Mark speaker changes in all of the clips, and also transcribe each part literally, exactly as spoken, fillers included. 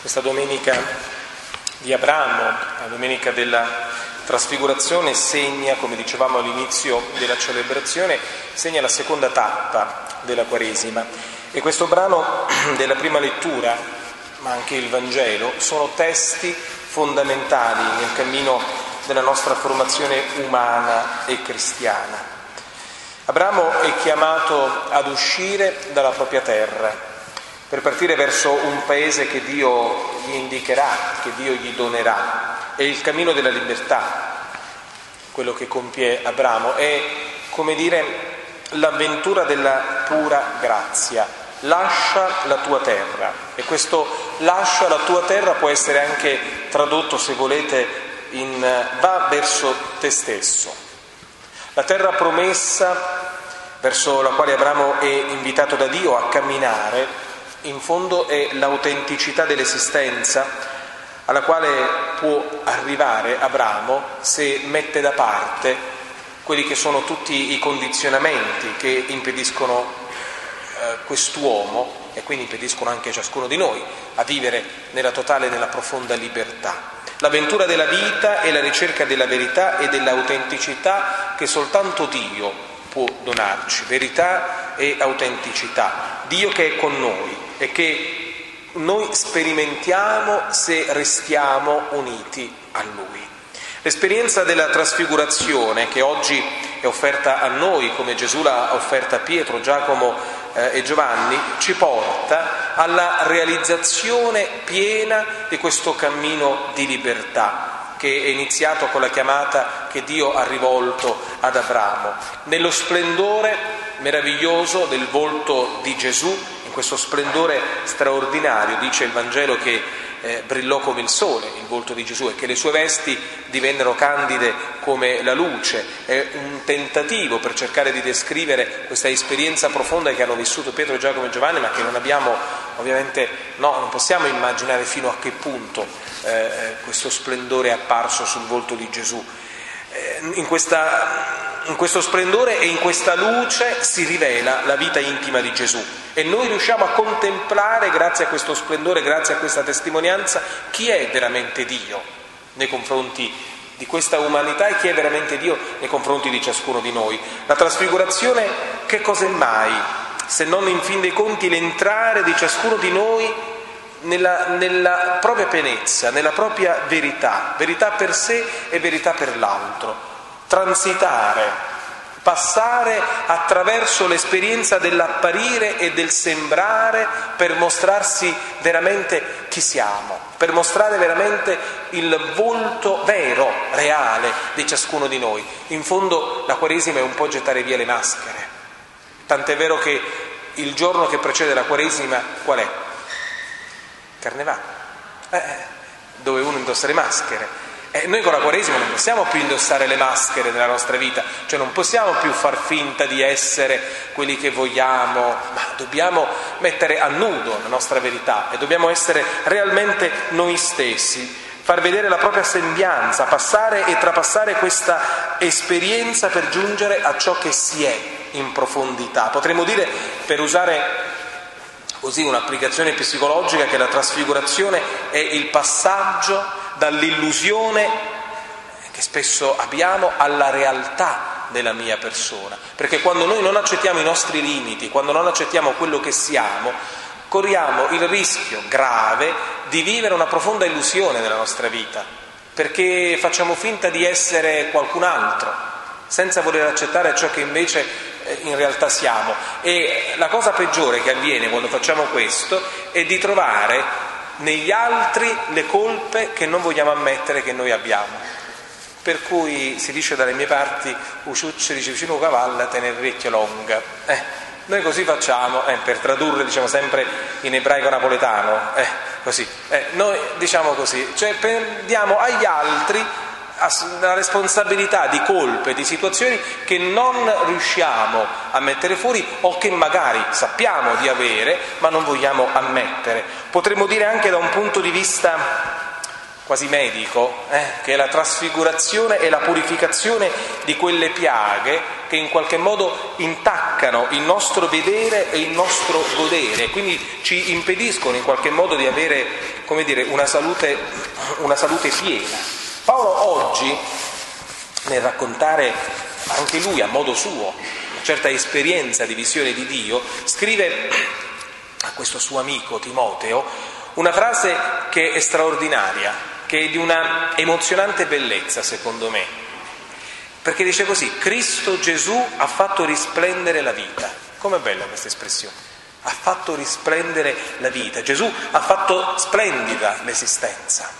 Speaker 1: Questa domenica di Abramo, la domenica della trasfigurazione, segna, come dicevamo all'inizio della celebrazione, segna la seconda tappa della Quaresima. E questo brano della prima lettura, ma anche il Vangelo, sono testi fondamentali nel cammino della nostra formazione umana e cristiana. Abramo è chiamato ad uscire dalla propria terra, per partire verso un paese che Dio gli indicherà, che Dio gli donerà. È il cammino della libertà, quello che compie Abramo, è, come dire, l'avventura della pura grazia. Lascia la tua terra, e questo lascia la tua terra può essere anche tradotto, se volete, in va verso te stesso. La terra promessa verso la quale Abramo è invitato da Dio a camminare, in fondo è l'autenticità dell'esistenza alla quale può arrivare Abramo se mette da parte quelli che sono tutti i condizionamenti che impediscono eh, quest'uomo, e quindi impediscono anche ciascuno di noi, a vivere nella totale e nella profonda libertà. L'avventura della vita è la ricerca della verità e dell'autenticità che soltanto Dio può donarci, verità e autenticità. Dio che è con noi e che noi sperimentiamo se restiamo uniti a Lui. L'esperienza della trasfigurazione, che oggi è offerta a noi, come Gesù l'ha offerta a Pietro, Giacomo eh, e Giovanni, ci porta alla realizzazione piena di questo cammino di libertà, che è iniziato con la chiamata che Dio ha rivolto ad Abramo. Nello splendore meraviglioso del volto di Gesù, in questo splendore straordinario, dice il Vangelo che eh, brillò come il sole il volto di Gesù e che le sue vesti divennero candide come la luce. È un tentativo per cercare di descrivere questa esperienza profonda che hanno vissuto Pietro, Giacomo e Giovanni, ma che non abbiamo, ovviamente, no, non possiamo immaginare fino a che punto eh, questo splendore è apparso sul volto di Gesù. Eh, in questa In questo splendore e in questa luce si rivela la vita intima di Gesù, e noi riusciamo a contemplare, grazie a questo splendore, grazie a questa testimonianza, chi è veramente Dio nei confronti di questa umanità e chi è veramente Dio nei confronti di ciascuno di noi. La trasfigurazione che cos'è mai, se non in fin dei conti l'entrare di ciascuno di noi nella, nella propria pienezza, nella propria verità, verità per sé e verità per l'altro. Transitare, passare attraverso l'esperienza dell'apparire e del sembrare per mostrarsi veramente chi siamo, per mostrare veramente il volto vero, reale di ciascuno di noi. In fondo la Quaresima è un po' gettare via le maschere, tant'è vero che il giorno che precede la Quaresima qual è? Carnevale, eh, dove uno indossa le maschere. E noi con la Quaresima non possiamo più indossare le maschere nella nostra vita, cioè non possiamo più far finta di essere quelli che vogliamo, ma dobbiamo mettere a nudo la nostra verità e dobbiamo essere realmente noi stessi, far vedere la propria sembianza, passare e trapassare questa esperienza per giungere a ciò che si è in profondità. Potremmo dire, per usare così un'applicazione psicologica, che la trasfigurazione è il passaggio dall'illusione che spesso abbiamo alla realtà della mia persona, perché quando noi non accettiamo i nostri limiti, quando non accettiamo quello che siamo, corriamo il rischio grave di vivere una profonda illusione nella nostra vita, perché facciamo finta di essere qualcun altro senza voler accettare ciò che invece in realtà siamo. E la cosa peggiore che avviene quando facciamo questo è di trovare negli altri le colpe che non vogliamo ammettere che noi abbiamo. Per cui si dice dalle mie parti, uciucce dice vicino cavalla tenere orecchio longa. Eh, noi così facciamo, eh, per tradurre diciamo sempre in ebraico napoletano, eh, così, eh, noi diciamo così, cioè diamo agli altri la responsabilità di colpe, di situazioni che non riusciamo a mettere fuori o che magari sappiamo di avere ma non vogliamo ammettere. Potremmo dire anche da un punto di vista quasi medico, eh, che è la trasfigurazione e la purificazione di quelle piaghe che in qualche modo intaccano il nostro vedere e il nostro godere, quindi ci impediscono in qualche modo di avere, come dire, una salute, una salute piena. Paolo oggi, nel raccontare anche lui a modo suo una certa esperienza di visione di Dio, scrive a questo suo amico Timoteo una frase che è straordinaria, che è di una emozionante bellezza secondo me, perché dice così: Cristo Gesù ha fatto risplendere la vita. Com'è bella questa espressione, ha fatto risplendere la vita. Gesù ha fatto splendida l'esistenza,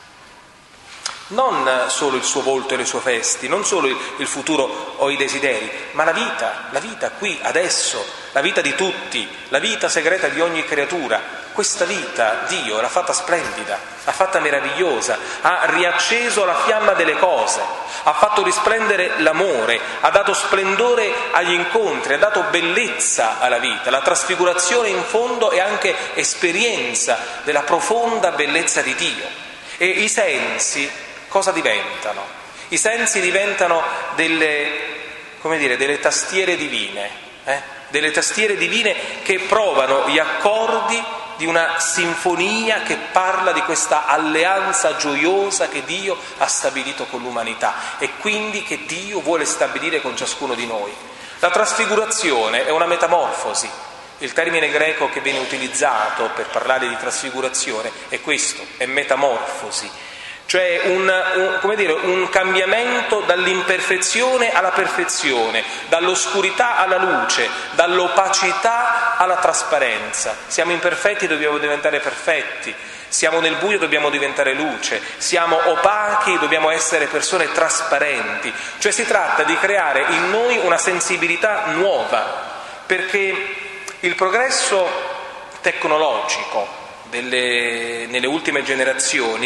Speaker 1: non solo il suo volto e le sue vesti, non solo il, il futuro o i desideri, ma la vita, la vita qui, adesso, la vita di tutti, la vita segreta di ogni creatura. Questa vita Dio l'ha fatta splendida, l'ha fatta meravigliosa, ha riacceso la fiamma delle cose, ha fatto risplendere l'amore, ha dato splendore agli incontri, ha dato bellezza alla vita. La trasfigurazione in fondo è anche esperienza della profonda bellezza di Dio. E i sensi cosa diventano? I sensi diventano delle, come dire, delle tastiere divine, eh? delle tastiere divine che provano gli accordi di una sinfonia che parla di questa alleanza gioiosa che Dio ha stabilito con l'umanità e quindi che Dio vuole stabilire con ciascuno di noi. La trasfigurazione è una metamorfosi. Il termine greco che viene utilizzato per parlare di trasfigurazione è questo, è metamorfosi, cioè un, un, come dire, un cambiamento dall'imperfezione alla perfezione, dall'oscurità alla luce, dall'opacità alla trasparenza. Siamo imperfetti, dobbiamo diventare perfetti. Siamo nel buio, dobbiamo diventare luce. Siamo opachi, dobbiamo essere persone trasparenti. Cioè si tratta di creare in noi una sensibilità nuova, perché il progresso tecnologico delle, nelle ultime generazioni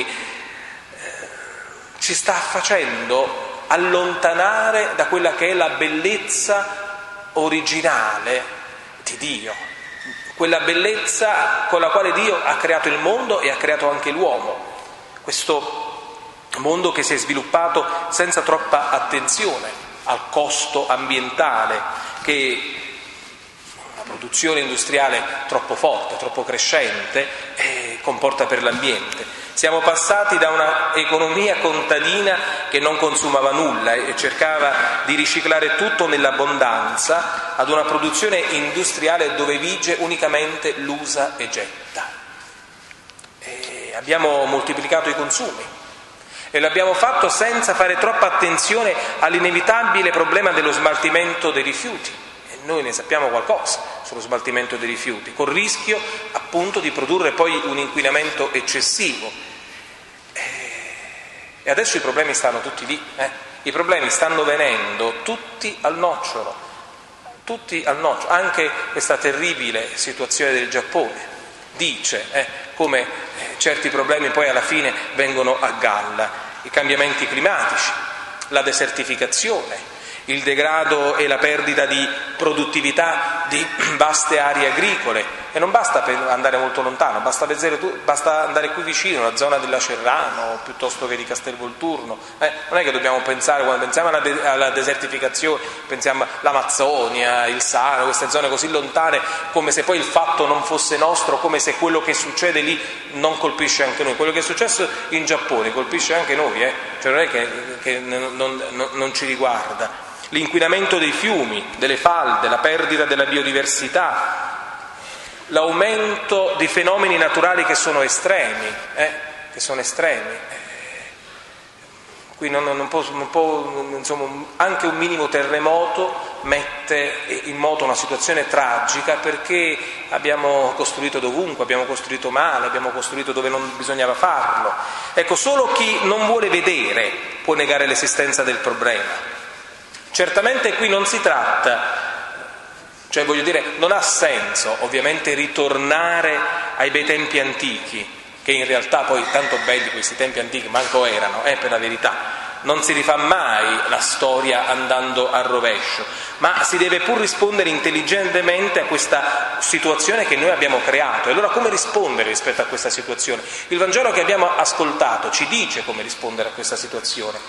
Speaker 1: ci sta facendo allontanare da quella che è la bellezza originale di Dio, quella bellezza con la quale Dio ha creato il mondo e ha creato anche l'uomo, questo mondo che si è sviluppato senza troppa attenzione al costo ambientale che una produzione industriale troppo forte, troppo crescente eh, comporta per l'ambiente. Siamo passati da una economia contadina che non consumava nulla e cercava di riciclare tutto nell'abbondanza ad una produzione industriale dove vige unicamente l'usa e getta. E abbiamo moltiplicato i consumi e l'abbiamo fatto senza fare troppa attenzione all'inevitabile problema dello smaltimento dei rifiuti. E noi ne sappiamo qualcosa sullo smaltimento dei rifiuti, col rischio appunto di produrre poi un inquinamento eccessivo. E adesso i problemi stanno tutti lì, eh? I problemi stanno venendo tutti al nocciolo, tutti al nocciolo, anche questa terribile situazione del Giappone dice eh, come eh, certi problemi poi alla fine vengono a galla, i cambiamenti climatici, la desertificazione, il degrado e la perdita di produttività di vaste aree agricole. E non basta andare molto lontano, basta, vedere, basta andare qui vicino, nella zona della Cerrano, piuttosto che di Castelvolturno. Eh, non è che dobbiamo pensare, quando pensiamo alla, de- alla desertificazione, pensiamo all'Amazzonia, il Sahara, queste zone così lontane, come se poi il fatto non fosse nostro, come se quello che succede lì non colpisce anche noi. Quello che è successo in Giappone colpisce anche noi, eh? Cioè non è che, che non, non, non ci riguarda. L'inquinamento dei fiumi, delle falde, la perdita della biodiversità, l'aumento di fenomeni naturali che sono estremi, eh? che sono estremi. Qui non, non può, non può, insomma, anche un minimo terremoto mette in moto una situazione tragica, perché abbiamo costruito dovunque, abbiamo costruito male, abbiamo costruito dove non bisognava farlo. Ecco, solo chi non vuole vedere può negare l'esistenza del problema. Certamente qui non si tratta, cioè voglio dire, non ha senso ovviamente ritornare ai bei tempi antichi, che in realtà poi tanto belli questi tempi antichi manco erano, eh, per la verità. non si rifà mai la storia andando a rovescio, ma si deve pur rispondere intelligentemente a questa situazione che noi abbiamo creato. E allora come rispondere rispetto a questa situazione? Il Vangelo che abbiamo ascoltato ci dice come rispondere a questa situazione.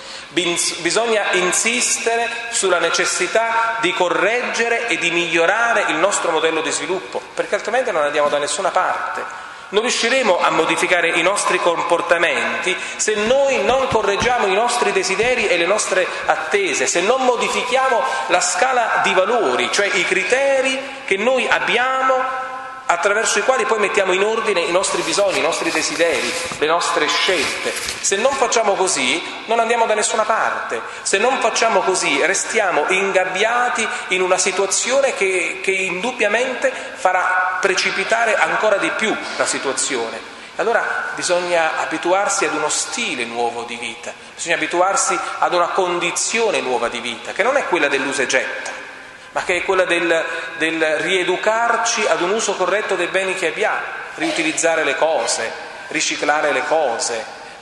Speaker 1: Bisogna insistere sulla necessità di correggere e di migliorare il nostro modello di sviluppo, perché altrimenti non andiamo da nessuna parte. Non riusciremo a modificare i nostri comportamenti se noi non correggiamo i nostri desideri e le nostre attese, se non modifichiamo la scala di valori, cioè i criteri che noi abbiamo attraverso i quali poi mettiamo in ordine i nostri bisogni, i nostri desideri, le nostre scelte. Se non facciamo così non andiamo da nessuna parte, se non facciamo così restiamo ingabbiati in una situazione che, che indubbiamente farà precipitare ancora di più la situazione. Allora bisogna abituarsi ad uno stile nuovo di vita, bisogna abituarsi ad una condizione nuova di vita, che non è quella dell'usa e getta, ma che è quella del, del rieducarci ad un uso corretto dei beni che abbiamo, riutilizzare le cose, riciclare le cose,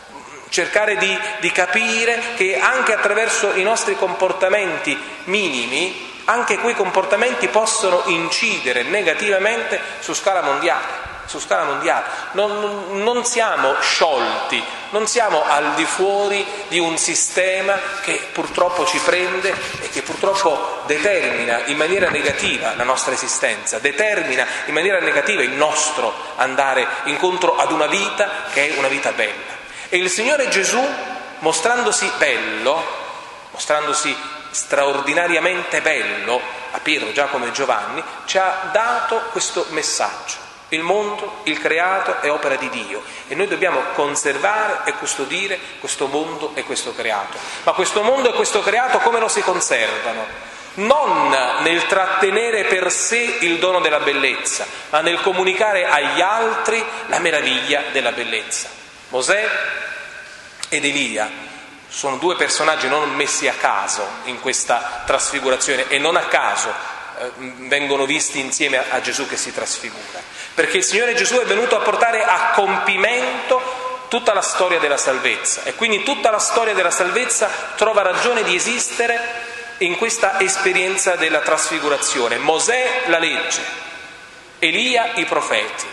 Speaker 1: cercare di, di capire che anche attraverso i nostri comportamenti minimi, anche quei comportamenti possono incidere negativamente su scala mondiale. Su scala mondiale. Non, non siamo sciolti, non siamo al di fuori di un sistema che purtroppo ci prende e che purtroppo determina in maniera negativa la nostra esistenza, determina in maniera negativa il nostro andare incontro ad una vita che è una vita bella. E il Signore Gesù, mostrandosi bello, mostrandosi straordinariamente bello a Pietro, Giacomo e Giovanni, ci ha dato questo messaggio. Il mondo, il creato, è opera di Dio e noi dobbiamo conservare e custodire questo mondo e questo creato. Ma questo mondo e questo creato come lo si conservano? Non nel trattenere per sé il dono della bellezza, ma nel comunicare agli altri la meraviglia della bellezza. Mosè ed Elia sono due personaggi non messi a caso in questa trasfigurazione e non a caso vengono visti insieme a Gesù che si trasfigura, perché il Signore Gesù è venuto a portare a compimento tutta la storia della salvezza e quindi tutta la storia della salvezza trova ragione di esistere in questa esperienza della trasfigurazione. Mosè la legge, Elia i profeti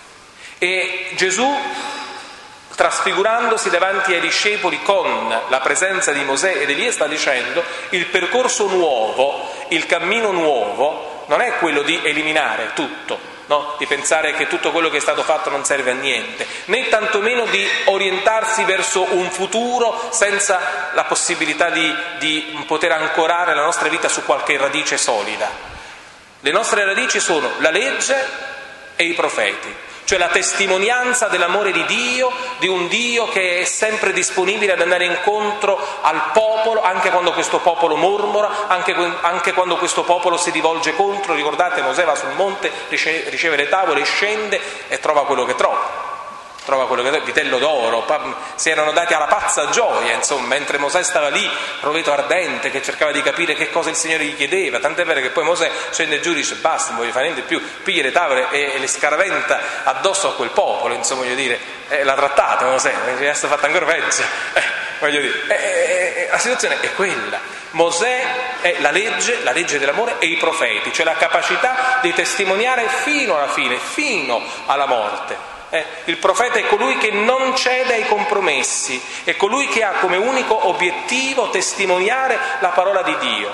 Speaker 1: e Gesù, trasfigurandosi davanti ai discepoli con la presenza di Mosè ed Elia, sta dicendo: il percorso nuovo, il cammino nuovo non è quello di eliminare tutto, no? Di pensare che tutto quello che è stato fatto non serve a niente, né tantomeno di orientarsi verso un futuro senza la possibilità di, di poter ancorare la nostra vita su qualche radice solida. Le nostre radici sono la legge e i profeti, cioè la testimonianza dell'amore di Dio, di un Dio che è sempre disponibile ad andare incontro al popolo, anche quando questo popolo mormora, anche, anche quando questo popolo si rivolge contro. Ricordate, Mosè va sul monte, riceve, riceve le tavole, scende e trova quello che trova. Trova quello che trova, vitello d'oro, si erano dati alla pazza gioia, insomma, mentre Mosè stava lì, roveto ardente, che cercava di capire che cosa il Signore gli chiedeva, tant'è vero che poi Mosè scende giù e dice: basta, non voglio fare niente più, piglia le tavole e, e le scaraventa addosso a quel popolo, insomma, voglio dire, eh, l'ha trattata Mosè, è stato fatto ancora peggio, eh, voglio dire, eh, eh, la situazione è quella. Mosè è la legge, la legge dell'amore e i profeti, cioè la capacità di testimoniare fino alla fine, fino alla morte. Eh, il profeta è colui che non cede ai compromessi, è colui che ha come unico obiettivo testimoniare la parola di Dio.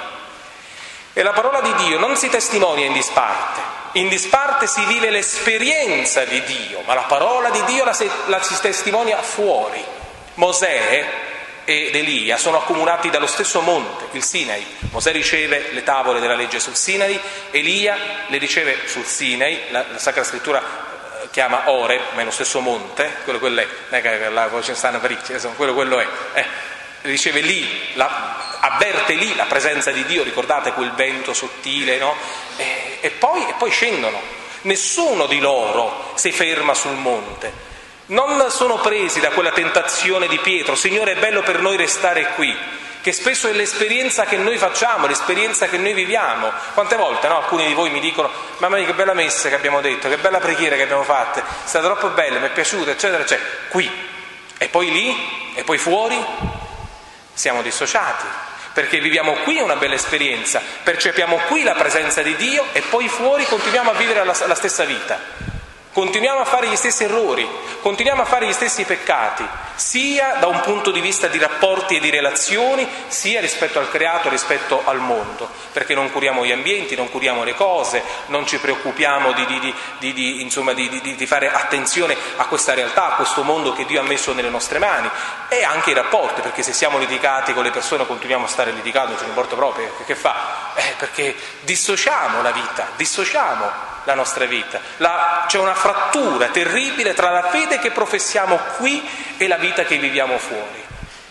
Speaker 1: E la parola di Dio non si testimonia in disparte, in disparte si vive l'esperienza di Dio, ma la parola di Dio la si, la si testimonia fuori. Mosè ed Elia sono accomunati dallo stesso monte, il Sinai. Mosè riceve le tavole della legge sul Sinai, Elia le riceve sul Sinai, la, la Sacra Scrittura chiama Oreb, ma è lo stesso monte, quello, quello è, non è che là ce ne stanno parecchi, quello, quello è, eh, riceve lì, la, avverte lì la presenza di Dio, ricordate quel vento sottile, no? E, e, poi, e poi scendono, nessuno di loro si ferma sul monte, non sono presi da quella tentazione di Pietro: Signore, è bello per noi restare qui, che spesso è l'esperienza che noi facciamo, l'esperienza che noi viviamo. Quante volte, no? Alcuni di voi mi dicono: mamma mia, che bella messa che abbiamo detto, che bella preghiera che abbiamo fatto, è stata troppo bella, mi è piaciuta, eccetera, eccetera. Qui, e poi lì, e poi fuori. siamo dissociati, perché viviamo qui una bella esperienza, percepiamo qui la presenza di Dio e poi fuori continuiamo a vivere la, la stessa vita. Continuiamo a fare gli stessi errori, continuiamo a fare gli stessi peccati, sia da un punto di vista di rapporti e di relazioni, sia rispetto al creato, rispetto al mondo, perché non curiamo gli ambienti, non curiamo le cose, non ci preoccupiamo di, di, di, di, di, insomma, di, di, di fare attenzione a questa realtà, a questo mondo che Dio ha messo nelle nostre mani, e anche i rapporti, perché se siamo litigati con le persone continuiamo a stare litigando, non ce ne importa proprio, che fa? Eh, perché dissociamo la vita, dissociamo la nostra vita. La, c'è una frattura terribile tra la fede che professiamo qui e la vita che viviamo fuori.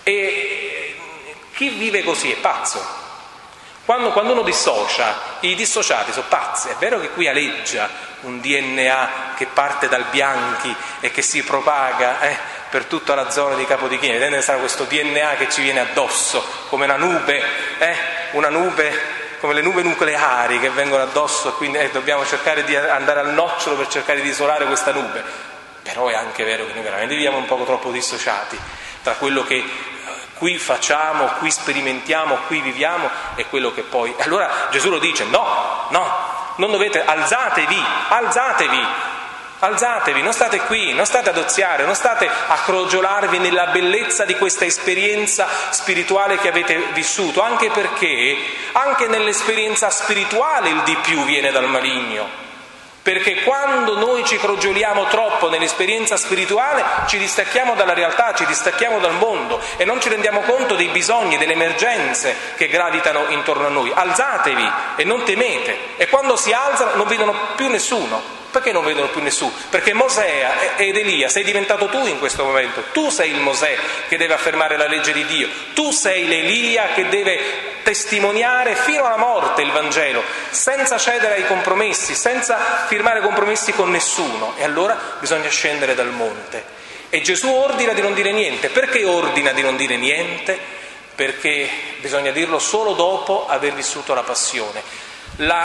Speaker 1: E chi vive così è pazzo. Quando, quando uno dissocia, i dissociati sono pazzi. È vero che qui aleggia un D N A che parte dal Bianchi e che si propaga eh, per tutta la zona di Capodichino. Vedete, sarà questo D N A che ci viene addosso come una nube, eh, una nube come le nube nucleari che vengono addosso, e quindi eh, dobbiamo cercare di andare al nocciolo per cercare di isolare questa nube. Però è anche vero che noi veramente viviamo un poco troppo dissociati tra quello che qui facciamo, qui sperimentiamo, qui viviamo e quello che poi... Allora Gesù lo dice, no, no, non dovete, alzatevi, alzatevi, alzatevi, non state qui, non state ad oziare, non state a crogiolarvi nella bellezza di questa esperienza spirituale che avete vissuto, anche perché anche nell'esperienza spirituale il di più viene dal maligno. Perché quando noi ci crogioliamo troppo nell'esperienza spirituale ci distacchiamo dalla realtà, ci distacchiamo dal mondo e non ci rendiamo conto dei bisogni, delle emergenze che gravitano intorno a noi. Alzatevi e non temete. E quando si alzano non vedono più nessuno. Perché non vedono più nessuno? Perché Mosè ed Elia sei diventato tu in questo momento. Tu sei il Mosè che deve affermare la legge di Dio. Tu sei l'Elia che deve testimoniare fino alla morte il Vangelo, senza cedere ai compromessi, senza firmare compromessi con nessuno. E allora bisogna scendere dal monte. E Gesù ordina di non dire niente. Perché ordina di non dire niente? Perché bisogna dirlo solo dopo aver vissuto la passione. La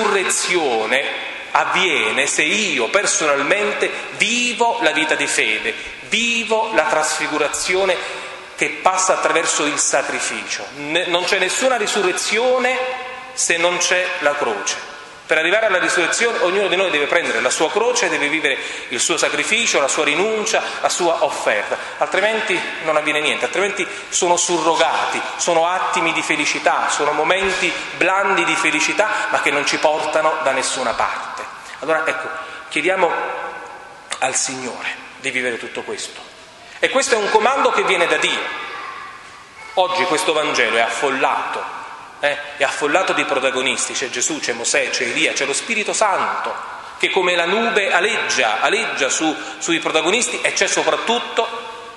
Speaker 1: resurrezione avviene se io personalmente vivo la vita di fede, vivo la trasfigurazione che passa attraverso il sacrificio. Non c'è nessuna risurrezione se non c'è la croce. Per arrivare alla risurrezione ognuno di noi deve prendere la sua croce, deve vivere il suo sacrificio, la sua rinuncia, la sua offerta, altrimenti non avviene niente, altrimenti sono surrogati, sono attimi di felicità, sono momenti blandi di felicità ma che non ci portano da nessuna parte. Allora ecco, chiediamo al Signore di vivere tutto questo. E questo è un comando che viene da Dio. Oggi questo Vangelo è affollato. Eh, è affollato di protagonisti, c'è Gesù, c'è Mosè, c'è Elia, c'è lo Spirito Santo che come la nube aleggia, aleggia su, sui protagonisti, e c'è soprattutto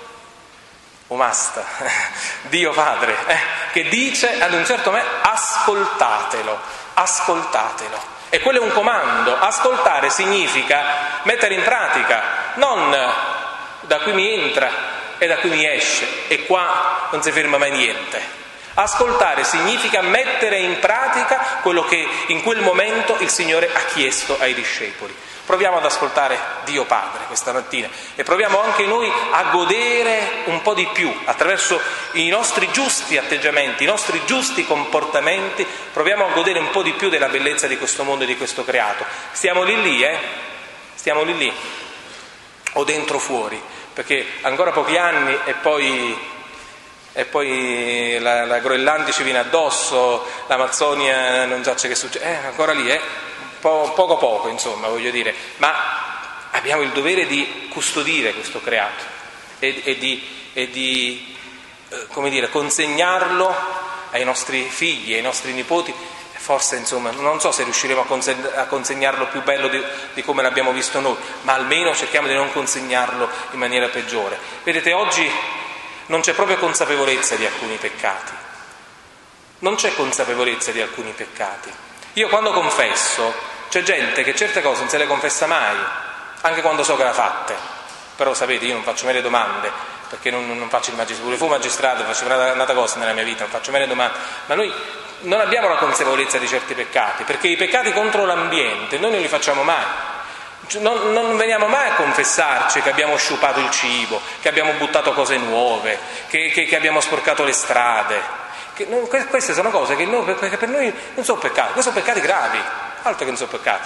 Speaker 1: Umasta, Dio Padre, eh, che dice ad un certo momento ascoltatelo, ascoltatelo. E quello è un comando. Ascoltare significa mettere in pratica, non da qui mi entra e da qui mi esce e qua non si ferma mai niente. Ascoltare significa mettere in pratica quello che in quel momento il Signore ha chiesto ai discepoli. Proviamo ad ascoltare Dio Padre questa mattina e proviamo anche noi a godere un po' di più attraverso i nostri giusti atteggiamenti, i nostri giusti comportamenti. Proviamo a godere un po' di più della bellezza di questo mondo e di questo creato. Stiamo lì lì, eh? Stiamo lì lì o dentro fuori, perché ancora pochi anni e poi... e poi la, la Groenlandia ci viene addosso, l'Amazzonia non sa che succede, eh, ancora lì, eh, po- poco poco insomma voglio dire, ma abbiamo il dovere di custodire questo creato e, e di, e di eh, come dire, consegnarlo ai nostri figli, ai nostri nipoti. Forse insomma non so se riusciremo a, conseg- a consegnarlo più bello di, di come l'abbiamo visto noi, ma almeno cerchiamo di non consegnarlo in maniera peggiore. Vedete, oggi non c'è proprio consapevolezza di alcuni peccati. Non c'è consapevolezza di alcuni peccati. Io quando confesso, c'è gente che certe cose non se le confessa mai, anche quando so che l'ha fatte. Però sapete, io non faccio mai le domande, perché non, non faccio il magistrato. Fu magistrato, faccio un'altra cosa nella mia vita, non faccio mai le domande. Ma noi non abbiamo la consapevolezza di certi peccati, perché i peccati contro l'ambiente noi non li facciamo mai. Non, non veniamo mai a confessarci che abbiamo sciupato il cibo, che abbiamo buttato cose nuove, che, che, che abbiamo sporcato le strade. Che, non, queste sono cose che, noi, che per noi non sono peccati, questi sono peccati gravi, altro che non sono peccati.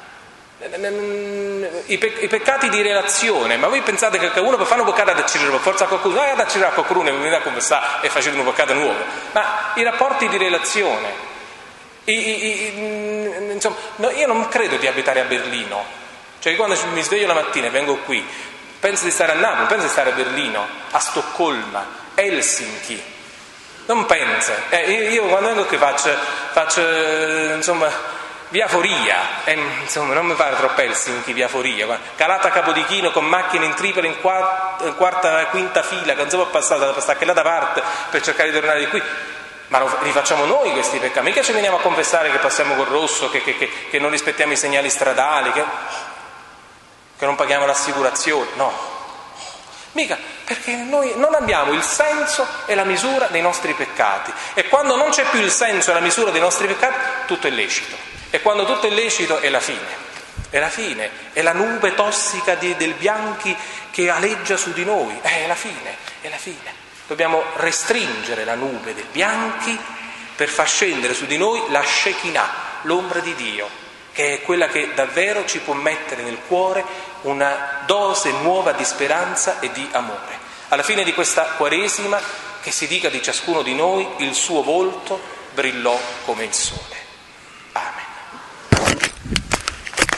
Speaker 1: I, pe, I peccati di relazione, ma voi pensate che uno per fare un peccato ad accedere per forza a qualcuno, non è ad accedere a qualcuno e venire a confessare e facendo un peccato nuovo, ma i rapporti di relazione. I, i, i, insomma, no, io non credo di abitare a Berlino. Cioè quando mi sveglio la mattina e vengo qui, penso di stare a Napoli, penso di stare a Berlino, a Stoccolma, Helsinki. Non penso. Eh, io quando vengo qui faccio, faccio insomma, via Foria. Eh, insomma, non mi pare troppo Helsinki, via Foria. Calata Capodichino con macchine in tripla in quarta, quarta quinta fila, che non si può passare da questa da parte per cercare di tornare di qui. Ma lo rifacciamo noi questi peccati. Mica ci veniamo a confessare che passiamo col rosso, che, che, che, che non rispettiamo i segnali stradali, che... che non paghiamo l'assicurazione, no, mica, perché noi non abbiamo il senso e la misura dei nostri peccati, e quando non c'è più il senso e la misura dei nostri peccati, tutto è lecito, e quando tutto è lecito è la fine, è la fine, è la nube tossica di, del Bianchi che aleggia su di noi, è la fine, è la fine, dobbiamo restringere la nube del Bianchi per far scendere su di noi la Shekinah, l'ombra di Dio, che è quella che davvero ci può mettere nel cuore una dose nuova di speranza e di amore. Alla fine di questa Quaresima, che si dica di ciascuno di noi, il suo volto brillò come il sole.